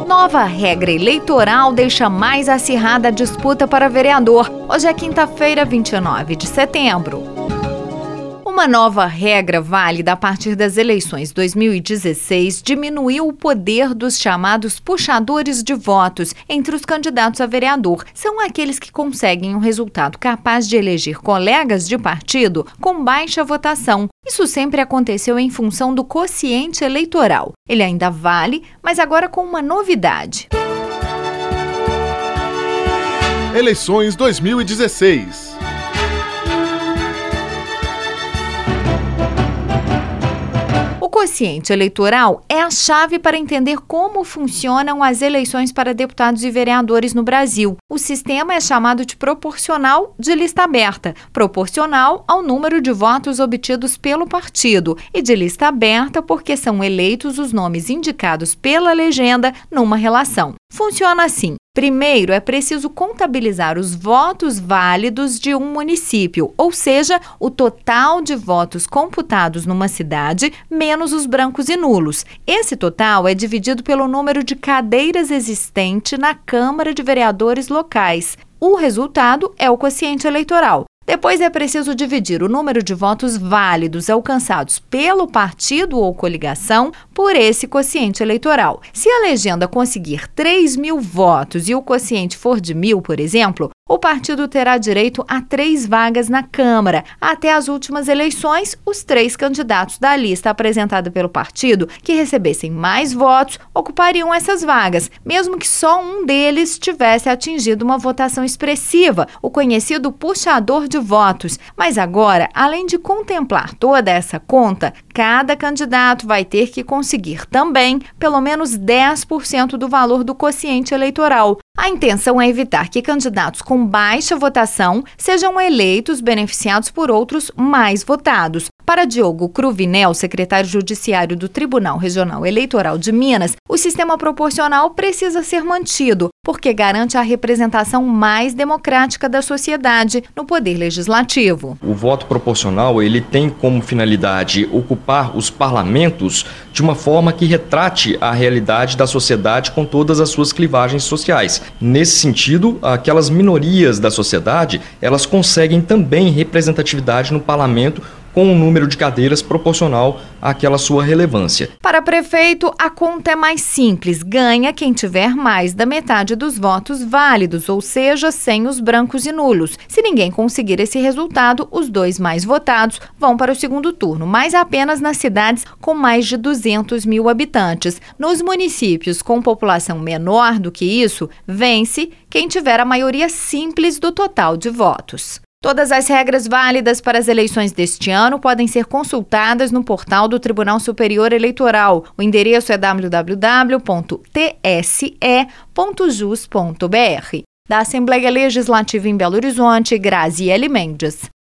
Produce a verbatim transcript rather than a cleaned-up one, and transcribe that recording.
Nova regra eleitoral deixa mais acirrada a disputa para vereador. Hoje é quinta-feira, vinte e nove de setembro. Uma nova regra válida a partir das eleições dois mil e dezesseis diminuiu o poder dos chamados puxadores de votos entre os candidatos a vereador. São aqueles que conseguem um resultado capaz de eleger colegas de partido com baixa votação. Isso sempre aconteceu em função do quociente eleitoral. Ele ainda vale, mas agora com uma novidade. Eleições dois mil e dezesseis. O quociente eleitoral é a chave para entender como funcionam as eleições para deputados e vereadores no Brasil. O sistema é chamado de proporcional de lista aberta, proporcional ao número de votos obtidos pelo partido, e de lista aberta porque são eleitos os nomes indicados pela legenda numa relação. Funciona assim. Primeiro, é preciso contabilizar os votos válidos de um município, ou seja, o total de votos computados numa cidade, menos os brancos e nulos. Esse total é dividido pelo número de cadeiras existente na Câmara de Vereadores locais. O resultado é o quociente eleitoral. Depois é preciso dividir o número de votos válidos alcançados pelo partido ou coligação por esse quociente eleitoral. Se a legenda conseguir três mil votos e o quociente for de mil, por exemplo, o partido terá direito a três vagas na Câmara. Até as últimas eleições, os três candidatos da lista apresentada pelo partido que recebessem mais votos ocupariam essas vagas, mesmo que só um deles tivesse atingido uma votação expressiva, o conhecido puxador de votos. Mas agora, além de contemplar toda essa conta, cada candidato vai ter que conseguir também pelo menos dez por cento do valor do quociente eleitoral. A intenção é evitar que candidatos com baixa votação sejam eleitos beneficiados por outros mais votados. Para Diogo Cruvinel, secretário judiciário do Tribunal Regional Eleitoral de Minas, o sistema proporcional precisa ser mantido, porque garante a representação mais democrática da sociedade no poder legislativo. O voto proporcional, ele tem como finalidade ocupar os parlamentos de uma forma que retrate a realidade da sociedade com todas as suas clivagens sociais. Nesse sentido, aquelas minorias da sociedade, elas conseguem também representatividade no parlamento com um número de cadeiras proporcional àquela sua relevância. Para prefeito, a conta é mais simples. Ganha quem tiver mais da metade dos votos válidos, ou seja, sem os brancos e nulos. Se ninguém conseguir esse resultado, os dois mais votados vão para o segundo turno, mas apenas nas cidades com mais de duzentos mil habitantes. Nos municípios com população menor do que isso, vence quem tiver a maioria simples do total de votos. Todas as regras válidas para as eleições deste ano podem ser consultadas no portal do Tribunal Superior Eleitoral. O endereço é w w w ponto t s e ponto jus ponto b r. Da Assembleia Legislativa em Belo Horizonte, Graziele Mendes.